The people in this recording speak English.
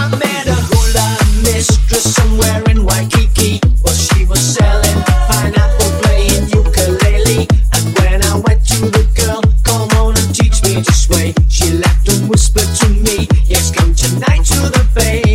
I met a hula mistress somewhere in Waikiki. Well, she was selling pineapple, playing ukulele. And when I went to the girl, come on and teach me to sway, she laughed and whispered to me, yes, come tonight to the bay.